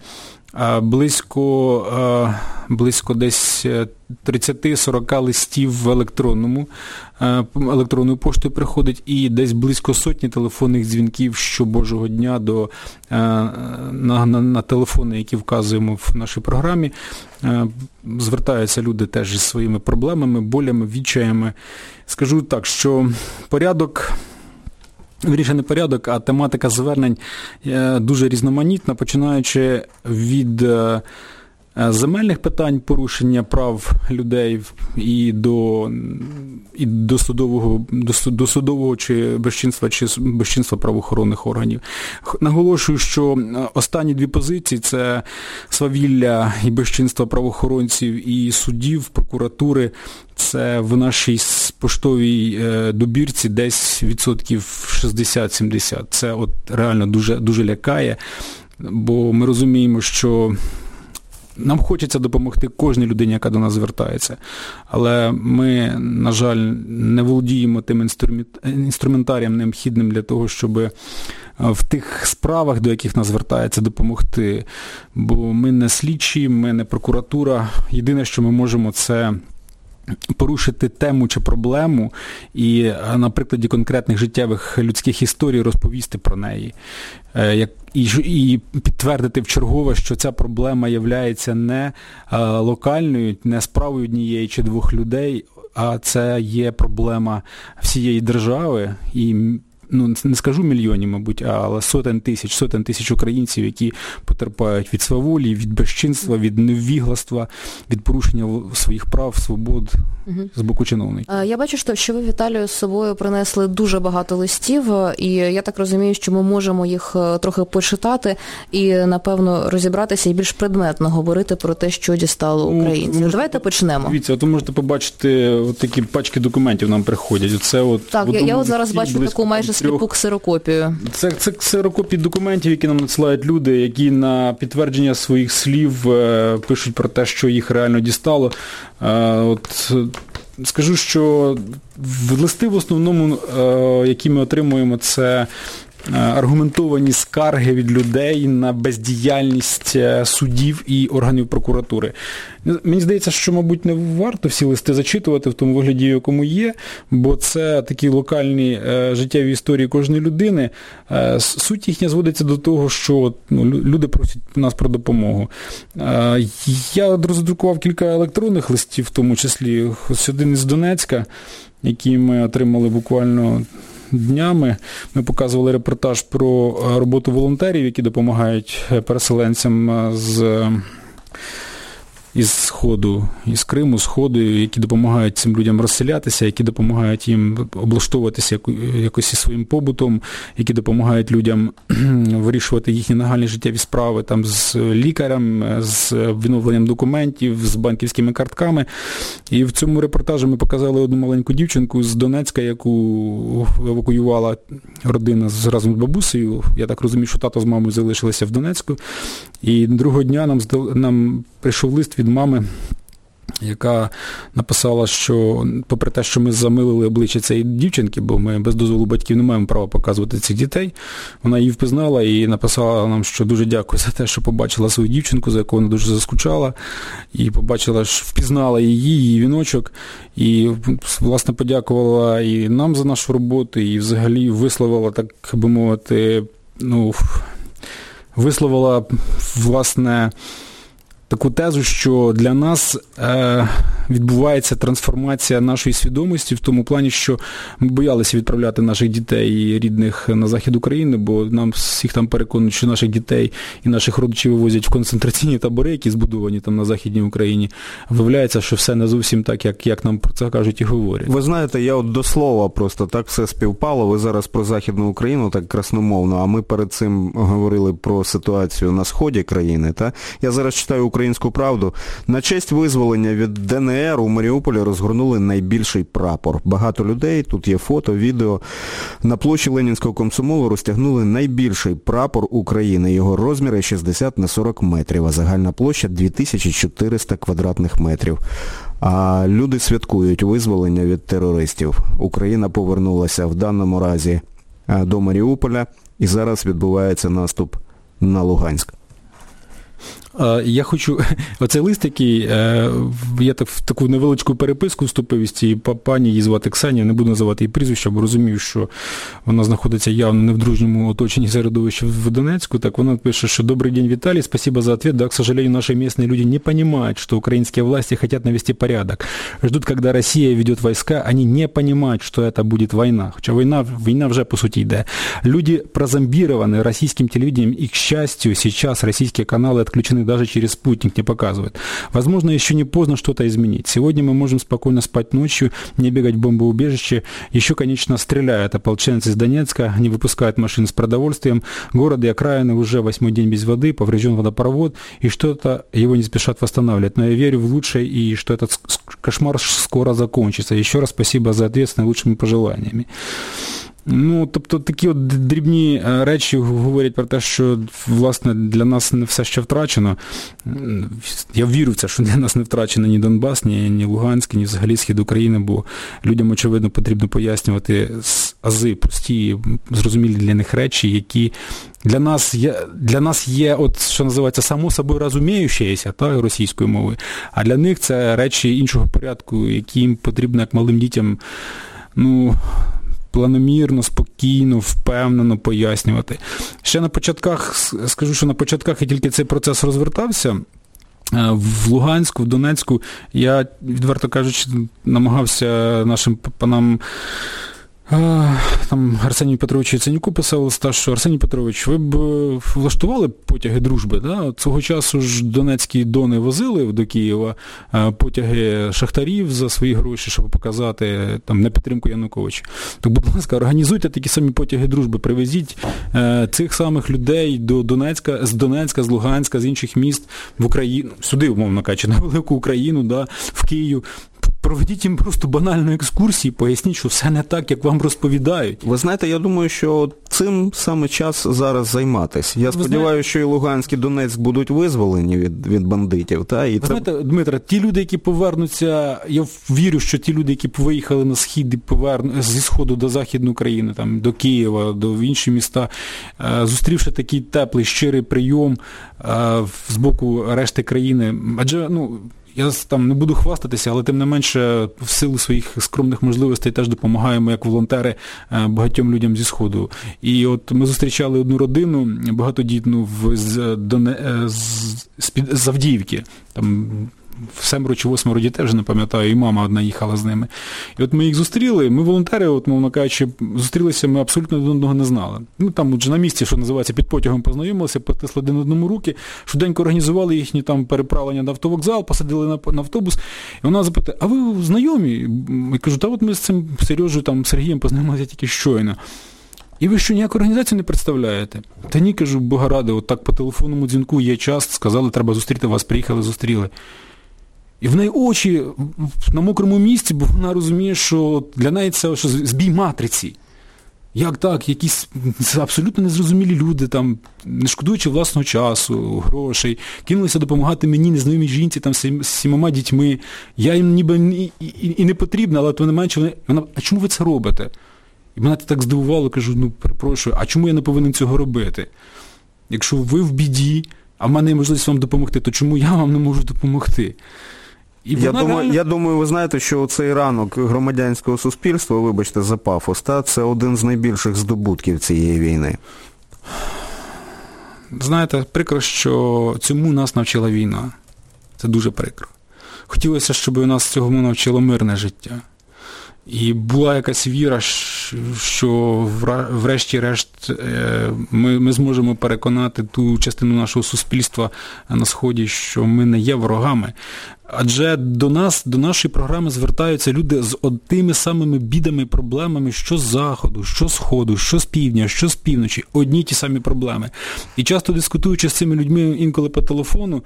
Близько, близько десь тридцять-сорок листів в електронному, електронною поштою приходить і десь близько сотні телефонних дзвінків щобожого дня до, на, на, на телефони, які вказуємо в нашій програмі. Звертаються люди теж із своїми проблемами, болями, відчаями. Скажу так, що порядок... Вірніше не порядок, а тематика звернень дуже різноманітна, починаючи від земельних питань, порушення прав людей і до, і до судового, до, до судового чи безчинства, чи безчинства правоохоронних органів. Наголошую, що останні дві позиції – це свавілля і безчинства правоохоронців і судів, прокуратури. Це в нашій поштовій добірці десь відсотків шістдесят-сімдесят. Це от реально дуже, дуже лякає, бо ми розуміємо, що нам хочеться допомогти кожній людині, яка до нас звертається. Але ми, на жаль, не володіємо тим інструментарієм необхідним для того, щоб в тих справах, до яких нас звертається, допомогти. Бо ми не слідчі, ми не прокуратура. Єдине, що ми можемо, це порушити тему чи проблему і на прикладі конкретних життєвих людських історій розповісти про неї. І підтвердити вчергове, що ця проблема є не локальною, не справою однієї чи двох людей, а це є проблема всієї держави і, ну, не скажу мільйонів, мабуть, але сотень тисяч, сотень тисяч українців, які потерпають від сваволі, від безчинства, від невігластва, від порушення своїх прав, свобод угу. з боку чиновників. Я бачу, що ви, Віталію, з собою принесли дуже багато листів, і я так розумію, що ми можемо їх трохи почитати і, напевно, розібратися і більш предметно говорити про те, що дістало українців. Можете, Давайте почнемо. Дивіться, от ви можете побачити, от такі пачки документів нам приходять. Оце от, так, я, я от зараз бачу таку майже сліпу ксерокопію. Це, це ксерокопії документів, які нам надсилають люди, які на підтвердження своїх слів е, пишуть про те, що їх реально дістало. Е, от, скажу, що в листи в основному, е, які ми отримуємо, це аргументовані скарги від людей на бездіяльність судів і органів прокуратури. Мені здається, що, мабуть, не варто всі листи зачитувати в тому вигляді, якому є, бо це такі локальні е, життєві історії кожної людини. Е, суть їхня зводиться до того, що ну, люди просять нас про допомогу. Е, я роздрукував кілька електронних листів, в тому числі ось один із Донецька, який ми отримали буквально днями. Ми показували репортаж про роботу волонтерів, які допомагають переселенцям з із Сходу, із Криму, Сходу, які допомагають цим людям розселятися, які допомагають їм облаштовуватися якось із своїм побутом, які допомагають людям вирішувати їхні нагальні життєві справи там з лікарем, з відновленням документів, з банківськими картками. І в цьому репортажі ми показали одну маленьку дівчинку з Донецька, яку евакуювала родина разом з бабусею. Я так розумію, що тато з мамою залишилися в Донецьку. І другого дня нам, нам прийшов лист від мами, яка написала, що попри те, що ми замилили обличчя цієї дівчинки, бо ми без дозволу батьків не маємо права показувати цих дітей, вона її впізнала і написала нам, що дуже дякую за те, що побачила свою дівчинку, за яку вона дуже заскучала, і побачила, що впізнала її, її віночок, і, власне, подякувала і нам за нашу роботу, і взагалі висловила, так би мовити, ну, висловила, власне, таку тезу, що для нас е, відбувається трансформація нашої свідомості в тому плані, що ми боялися відправляти наших дітей і рідних на захід України, бо нам всіх там переконують, що наших дітей і наших родичів вивозять в концентраційні табори, які збудовані там на Західній Україні. Виявляється, що все не зовсім так, як, як нам про це кажуть і говорять. Ви знаєте, я от до слова просто так все співпало. Ви зараз про Західну Україну так красномовно, а ми перед цим говорили про ситуацію на сході країни. Та? Я зараз читаю «Українську правду». На честь визволення від ДНР у Маріуполі розгорнули найбільший прапор. Багато людей, тут є фото, відео. На площі Ленінського комсомолу розтягнули найбільший прапор України. Його розміри шістдесят на сорок метрів, а загальна площа дві тисячі чотириста квадратних метрів. А люди святкують визволення від терористів. Україна повернулася в даному разі до Маріуполя, і зараз відбувається наступ на Луганськ. Я хочу, оцей лист, який, я так в таку невеличку переписку вступив із цієї пані, її звати Ксенія, не буду називати її прізвище, бо розумію, що вона знаходиться явно не в дружньому оточенні середовища в Донецьку. Так вона пише, що «Добрый день, Виталий, спасибо за ответ. Да, к сожалению, наши местные люди не понимают, что украинские власти хотят навести порядок. Ждут, когда Россия ведет войска, они не понимают, что это будет война». Хоча війна, війна вже, по суті, йде. Люди прозомбированы российским телевидением, и, к счастью, сейчас российские каналы отключены, даже через спутник не показывают. Возможно, еще не поздно что-то изменить. Сегодня мы можем спокойно спать ночью, не бегать в бомбоубежище. Еще, конечно, стреляют ополченцы из Донецка, не выпускают машин с продовольствием. Город и окраины уже восьмой день без воды, поврежден водопровод, и что-то его не спешат восстанавливать. Но я верю в лучшее, и что этот кошмар скоро закончится. Еще раз спасибо за ответ с наилучшими пожеланиями. Ну, тобто такі от дрібні речі говорять про те, що, власне, для нас не все ще втрачено. Я вірю в це, що для нас не втрачено ні Донбас, ні, ні Луганськ, ні взагалі Схід України, бо людям, очевидно, потрібно пояснювати ази, прості, зрозумілі для них речі, які для нас є, для нас є, от, що називається, само собою розуміючеся, та, російською мовою, а для них це речі іншого порядку, які їм потрібно, як малим дітям, ну, планомірно, спокійно, впевнено пояснювати. Ще на початках, скажу, що на початках, як тільки цей процес розвертався, в Луганську, в Донецьку, я, відверто кажучи, намагався нашим панам, там Арсенію Петровичу Яценюку писав листа, що Арсеній Петрович, ви б влаштували потяги дружби, да? Цього часу ж донецькі дони возили до Києва потяги шахтарів за свої гроші, щоб показати там на підтримку Януковича. Так, будь ласка, організуйте такі самі потяги дружби, привезіть е, цих самих людей до Донецька, з Донецька, з Луганська, з інших міст в Україну, сюди, умовно кажучи, на велику Україну, да, в Київ. проведіть їм просто банальну екскурсію, поясніть, що все не так, як вам розповідають. Ви знаєте, я думаю, що цим саме час зараз займатися. Я сподіваюся, що і Луганськ, і Донецьк будуть визволені від, від бандитів. Та? І Ви це... знаєте, Дмитре, ті люди, які повернуться, я вірю, що ті люди, які виїхали на схід і поверну, зі сходу до Західної України, там, до Києва, до інші міста, зустрівши такий теплий, щирий прийом з боку решти країни, адже, ну, я там не буду хвастатися, але тим не менше в силу своїх скромних можливостей теж допомагаємо як волонтери багатьом людям зі Сходу. І от ми зустрічали одну родину багатодітну в, з, Доне, з, з Авдіївки, там семеро чи восьмеро дітей, вже не пам'ятаю, і мама одна їхала з ними. І от ми їх зустріли, ми волонтери, от, мовно кажучи, зустрілися, ми абсолютно один одного не знали. Ми там вже на місці, що називається, під потягом познайомилися, потисли один одному руки, швиденько організували їхні там переправлення на автовокзал, посадили на, на автобус, і вона запитає, а ви знайомі? Я кажу, та от ми з цим Сережею, там, Сергієм познайомилися тільки щойно. І ви що, ніяку організацію не представляєте? Та ні, кажу, Бога ради, от так по телефонному дзвінку є час, сказали, треба зустріти вас, приїхали, зустріли. І в неї очі на мокрому місці, бо вона розуміє, що для неї це що, збій матриці. Як так? Якісь абсолютно незрозумілі люди, там, не шкодуючи власного часу, грошей, кинулися допомагати мені, незнайомій жінці, там, з сімома дітьми. Я їм ніби і, і, і не потрібна, але то не менше вони... Вона, а чому ви це робите? І мене так здивувало, кажу, ну, перепрошую, а чому я не повинен цього робити? Якщо ви в біді, а в мене є можливість вам допомогти, то чому я вам не можу допомогти? І я, думаю, реально... я думаю, ви знаєте, що цей ранок громадянського суспільства, вибачте за пафос, та, це один з найбільших здобутків цієї війни. Знаєте, прикро, що цьому нас навчила війна. Це дуже прикро. Хотілося, щоб у нас цьому навчило мирне життя. І була якась віра, що врешті-решт ми, ми зможемо переконати ту частину нашого суспільства на Сході, що ми не є ворогами. Адже до нас, до нашої програми звертаються люди з тими самими бідами і проблемами, що з Заходу, що з Сходу, що з Півдня, що з Півночі. Одні ті самі проблеми. І часто дискутуючи з цими людьми інколи по телефону,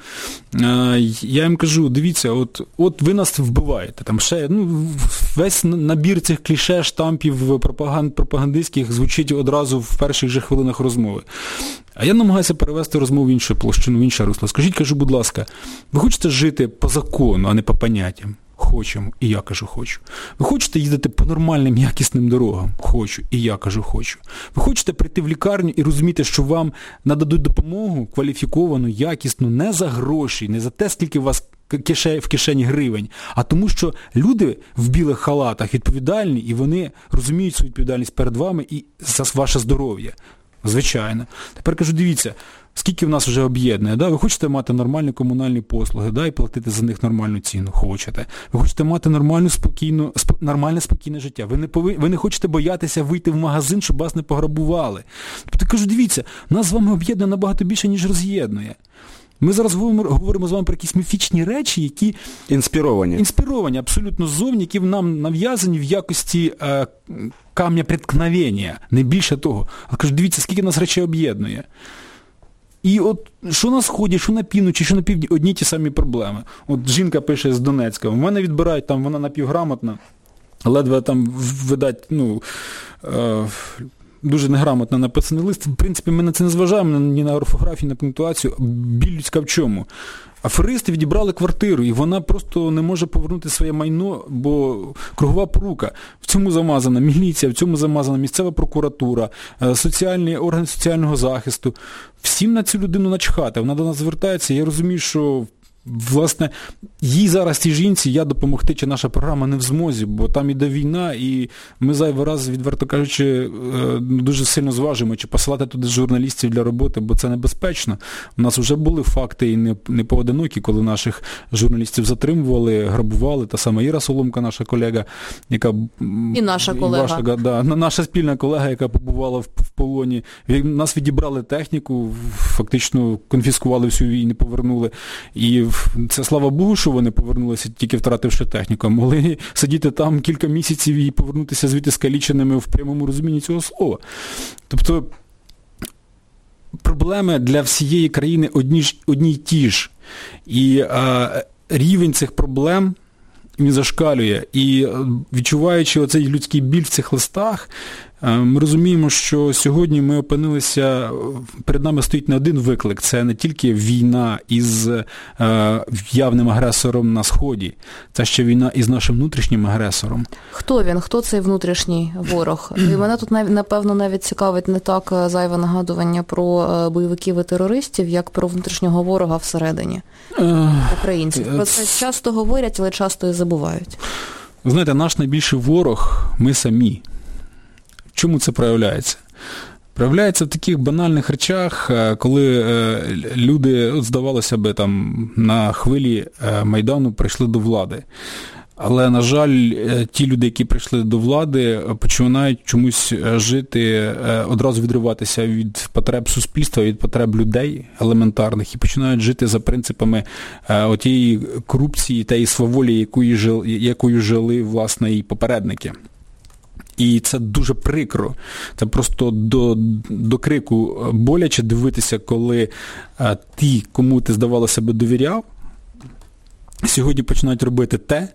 я їм кажу, дивіться, от, от ви нас вбиваєте. Там ще, ну, весь набір цих кліше, штампів пропаганд, пропагандистських звучить одразу в перших же хвилинах розмови. А я намагаюся перевести розмову в іншу площину, в інше русло. Скажіть, кажу, будь ласка, ви хочете жити по закону, а не по поняттям? Хочемо. І я кажу, хочу. Ви хочете їздити по нормальним, якісним дорогам? Хочу. І я кажу, хочу. Ви хочете прийти в лікарню і розуміти, що вам нададуть допомогу кваліфіковану, якісну, не за гроші, не за те, скільки у вас в кишені гривень, а тому, що люди в білих халатах відповідальні, і вони розуміють свою відповідальність перед вами і за ваше здоров'я. Звичайно. Тепер кажу, дивіться, скільки в нас вже об'єднує, да? Ви хочете мати нормальні комунальні послуги, да? І платити за них нормальну ціну? Хочете. Ви хочете мати нормальну, спокійну, сп... нормальне, спокійне життя. Ви не, повин... Ви не хочете боятися вийти в магазин, щоб вас не пограбували. Тобто, кажу, дивіться, нас з вами об'єднує набагато більше, ніж роз'єднує. Ми зараз говоримо з вами про якісь міфічні речі, які... Інспіровані. Інспіровані, абсолютно зовні, які нам нав'язані в якості е, камня преткновення, не більше того. А кажу, дивіться, скільки нас речей об'єднує. І от що на Сході, що на півночі, що на півдні, одні ті самі проблеми. От жінка пише з Донецька, в мене відбирають, там вона напівграмотна, ледве там, видать, ну... Е, дуже неграмотно написаний лист. В принципі, ми на це не зважаємо, ні на орфографію, ні на пунктуацію. Біль людська в чому? Аферисти відібрали квартиру, і вона просто не може повернути своє майно, бо кругова порука. В цьому замазана міліція, в цьому замазана місцева прокуратура, соціальні органи соціального захисту. Всім на цю людину начхати. Вона до нас звертається, я розумію, що власне, їй зараз, цій жінці, я допомогти, чи наша програма не в змозі, бо там іде війна, і ми зайвий раз, відверто кажучи, дуже сильно зважимо, чи посилати туди журналістів для роботи, бо це небезпечно. У нас вже були факти, і не, не поодинокі, коли наших журналістів затримували, грабували. Та сама Іра Соломка, наша колега, яка... І наша колега. І ваша, да, наша спільна колега, яка побувала в, в полоні. Нас відібрали техніку, фактично конфіскували всю і не повернули. І це, слава Богу, що вони повернулися, тільки втративши техніку. Могли сидіти там кілька місяців і повернутися звідти скаліченими в прямому розумінні цього слова. Тобто проблеми для всієї країни одні, одні й ті ж. І а, рівень цих проблем, він зашкалює. І відчуваючи оцей людський біль в цих листах, ми розуміємо, що сьогодні ми опинилися, перед нами стоїть не один виклик, це не тільки війна із е, явним агресором на Сході, це ще війна із нашим внутрішнім агресором. Хто він? Хто цей внутрішній ворог? І мене тут, напевно, навіть цікавить не так зайве нагадування про бойовиків і терористів, як про внутрішнього ворога всередині українців. Про це часто говорять, але часто і забувають. Ви знаєте, наш найбільший ворог – ми самі. Чому це проявляється? Проявляється в таких банальних речах, коли люди, от здавалося би, там на хвилі Майдану прийшли до влади. Але, на жаль, ті люди, які прийшли до влади, починають чомусь жити, одразу відриватися від потреб суспільства, від потреб людей елементарних, і починають жити за принципами отієї корупції, тієї сваволі, якою жили, якою жили, власне, і попередники. І це дуже прикро. Це просто до, до крику боляче дивитися, коли а, ті, кому ти, здавалося би, довіряв, сьогодні починають робити те,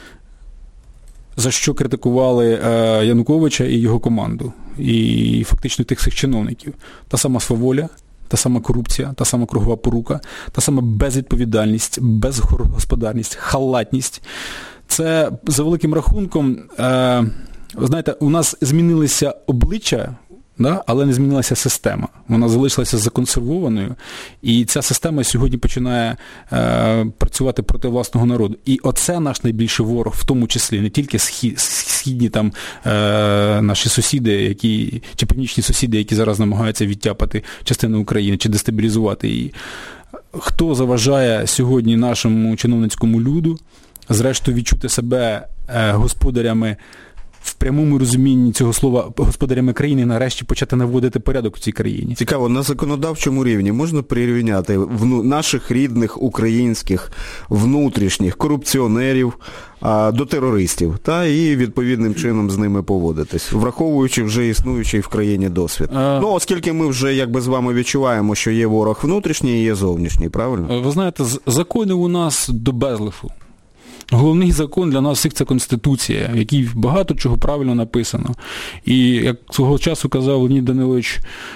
за що критикували а, Януковича і його команду. І фактично тих всіх чиновників. Та сама сваволя, та сама корупція, та сама кругова порука, та сама безвідповідальність, безгосподарність, халатність. Це, за великим рахунком, а, ви знаєте, у нас змінилися обличчя, да, але не змінилася система. Вона залишилася законсервованою, і ця система сьогодні починає е, працювати проти власного народу. І оце наш найбільший ворог, в тому числі, не тільки схід, східні там е, наші сусіди, які, чи північні сусіди, які зараз намагаються відтяпати частину України, чи дестабілізувати її. Хто заважає сьогодні нашому чиновницькому люду, зрештою, відчути себе е, господарями, в прямому розумінні цього слова, господарями країни, нарешті почати наводити порядок у цій країні. Цікаво, на законодавчому рівні можна прирівняти вну... наших рідних українських внутрішніх корупціонерів а, до терористів, та і відповідним чином з ними поводитись, враховуючи вже існуючий в країні досвід. А... Ну, оскільки ми вже якби з вами відчуваємо, що є ворог внутрішній і є зовнішній, правильно? Ви знаєте, закони у нас до безлиху. Головний закон для нас всіх – це Конституція, в якій багато чого правильно написано. І, як свого часу казав Леонід Данилович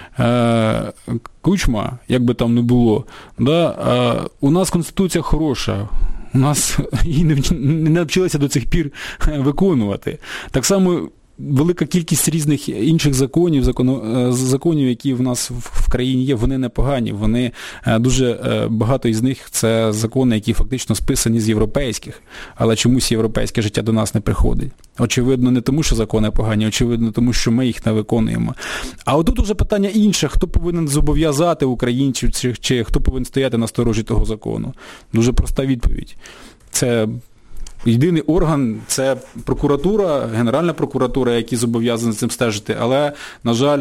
е- Кучма, як би там не було, да, е- у нас Конституція хороша, у нас її не, не навчилися до цих пір виконувати. Так само велика кількість різних інших законів, закону, законів, які в нас в країні є, вони непогані. Вони дуже багато із них це закони, які фактично списані з європейських, але чомусь європейське життя до нас не приходить. Очевидно, не тому, що закони погані, очевидно, тому, що ми їх не виконуємо. А отут уже питання інше, хто повинен зобов'язати українців, чи, чи хто повинен стояти на сторожі того закону. Дуже проста відповідь. Це єдиний орган – це прокуратура, Генеральна прокуратура, які зобов'язані цим стежити. Але, на жаль,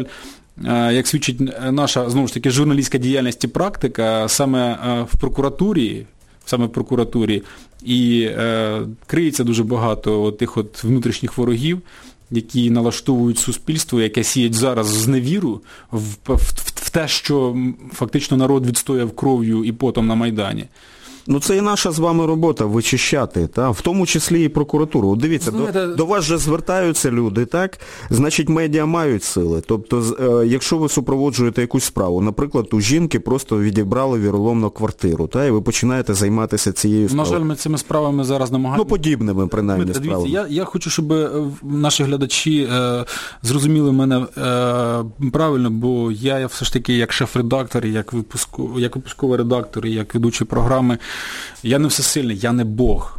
як свідчить наша, знову ж таки, журналістська діяльність і практика, саме в прокуратурі, саме в прокуратурі і е, криється дуже багато тих от внутрішніх ворогів, які налаштовують суспільство, яке сіють зараз зневіру в, в, в те, що фактично народ відстояв кров'ю і потом на Майдані. Ну, це і наша з вами робота – вичищати, та? В тому числі і прокуратуру. От дивіться, Знаєте... до, до вас же звертаються люди, так? Значить, медіа мають сили. Тобто, е, якщо ви супроводжуєте якусь справу, наприклад, у жінки просто відібрали віроломно квартиру, та? І ви починаєте займатися цією справою. На жаль, ми цими справами зараз намагаємося... Ну, подібними, принаймні, Дмитре, справами. Дивіться, я, я хочу, щоб наші глядачі е, зрозуміли мене е, правильно, бо я, я все ж таки як шеф-редактор, як, випуску, як випусковий редактор, як ведучий програми, я не всесильний, я не Бог.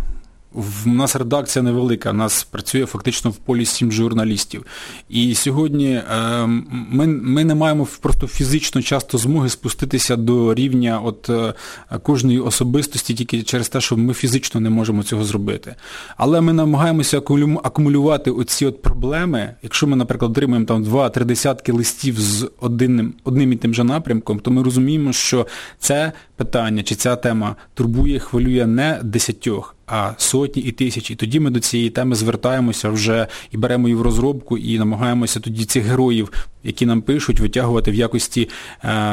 У нас редакція невелика, у нас працює фактично в полі сім журналістів. І сьогодні е, ми, ми не маємо просто фізично часто змоги спуститися до рівня от, е, кожної особистості тільки через те, що ми фізично не можемо цього зробити. Але ми намагаємося акумулювати оці от проблеми. Якщо ми, наприклад, отримуємо там два-три десятки листів з одним, одним і тим же напрямком, то ми розуміємо, що це питання чи ця тема турбує, хвилює не десятьох, а сотні і тисячі. І тоді ми до цієї теми звертаємося вже і беремо її в розробку і намагаємося тоді цих героїв, які нам пишуть, витягувати в якості е,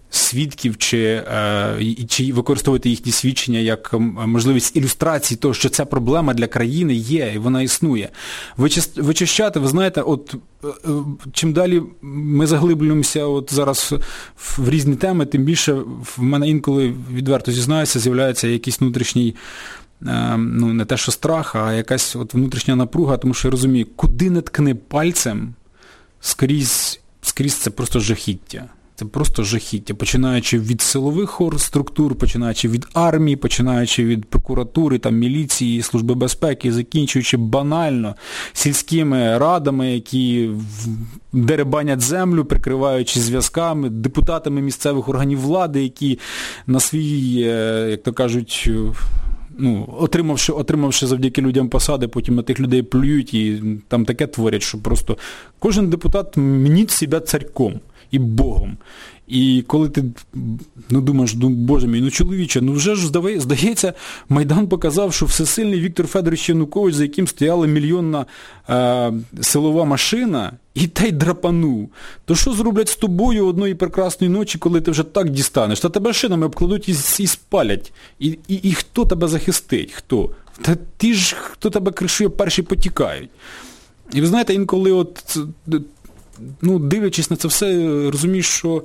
свідків, чи, чи використовувати їхні свідчення як можливість ілюстрації того, що ця проблема для країни є, і вона існує. Вичищати, ви знаєте, от чим далі ми заглиблюємося от зараз в різні теми, тим більше в мене інколи, відверто зізнаюся, з'являється якийсь внутрішній, ну не те що страх, а якась от внутрішня напруга, тому що я розумію, куди не ткни пальцем, скрізь, скрізь це просто жахіття. Це просто жахіття, починаючи від силових структур, починаючи від армії, починаючи від прокуратури, там, міліції, Служби безпеки, закінчуючи банально сільськими радами, які деребанять землю, прикриваючи зв'язками, депутатами місцевих органів влади, які на свій, як то кажуть, ну, отримавши, отримавши завдяки людям посади, потім на тих людей плюють і там таке творять, що просто кожен депутат мніть себе царьком і Богом. І коли ти ну, думаєш, ну, боже мій, ну чоловіче, ну вже ж здається, Майдан показав, що всесильний Віктор Федорович Янукович, за яким стояла мільйонна е, силова машина, і та й драпанув. То що зроблять з тобою одної прекрасної ночі, коли ти вже так дістанеш? Та тебе шинами обкладуть і, і спалять. І, і, і хто тебе захистить? Хто? Та ті ж, хто тебе кришує, перші потікають. І ви знаєте, інколи от... Ну, дивлячись на це все, розумієш, що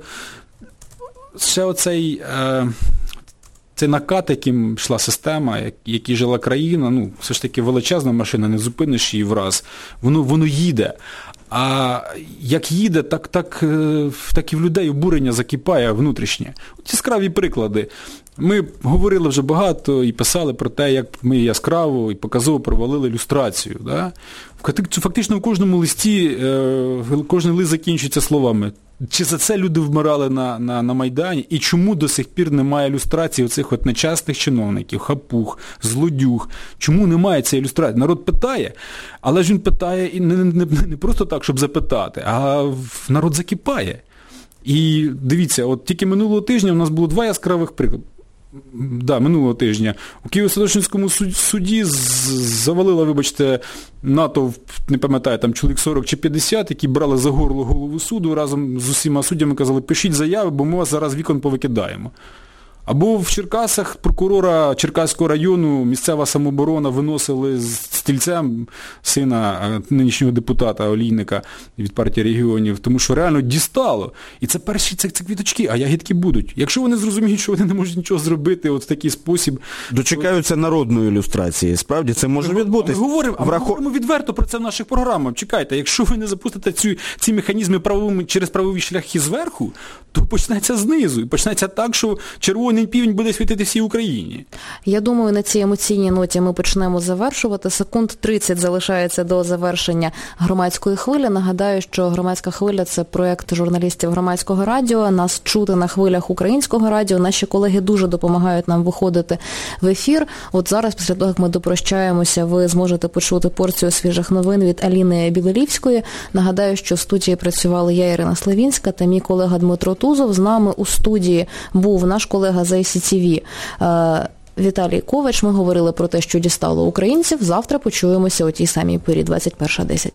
ще оцей е, цей накат, яким йшла система, як, який жила країна, ну, все ж таки величезна машина, не зупиниш її враз, воно, воно їде. А як їде, так, так, так і в людей обурення закипає внутрішнє. От яскраві приклади. Ми говорили вже багато і писали про те, як ми яскраво і показово провалили люстрацію. Да? Фактично в кожному листі, кожен лист закінчується словами. Чи за це люди вмирали на, на, на Майдані? І чому до сих пір немає ілюстрації оцих от нечесних чиновників, хапух, злодюг? Чому немає цієї ілюстрації? Народ питає, але ж він питає і не, не, не просто так, щоб запитати, а народ закипає. І дивіться, от тільки минулого тижня у нас було два яскравих приклади. Да, минулого тижня. У Києво-Святошинському суді завалила, вибачте, НАТО, не пам'ятаю, там чоловік сорок чи п'ятдесят, які брали за горло голову суду, разом з усіма суддями казали, пишіть заяви, бо ми вас зараз вікон повикидаємо. Або в Черкасах прокурора Черкаського району місцева самооборона виносили з стільцем сина нинішнього депутата Олійника від партії регіонів, тому що реально дістало. І це перші це, це квіточки, а ягідки будуть. Якщо вони зрозуміють, що вони не можуть нічого зробити от в такий спосіб... Дочекаються народної ілюстрації. Справді, це може відбутись. Ми говоримо, а ми говоримо відверто про це в наших програмах. Чекайте, якщо ви не запустите цю, ці механізми правовими, через правові шляхи зверху, то почнеться знизу. І почнеться так, що червоний півень буде світити всій Україні. Я думаю, на цій емоційній ноті ми почнемо завершувати. Секунд тридцять залишається до завершення громадської хвилі. Нагадаю, що громадська хвиля – це проєкт журналістів громадського радіо. Нас чути на хвилях українського радіо. Наші колеги дуже допомагають нам виходити в ефір. От зараз, після того, як ми допрощаємося, ви зможете почути порцію свіжих новин від Аліни Білолівської. Нагадаю, що в студії працювали я, Ірина Славінська, та мій колега Дмитро Тузов. З нами у студії був наш колега з ай сі ті ві Віталій Ковач. Ми говорили про те, що дістало українців. Завтра почуємося о тій самій порі, двадцять перша десять.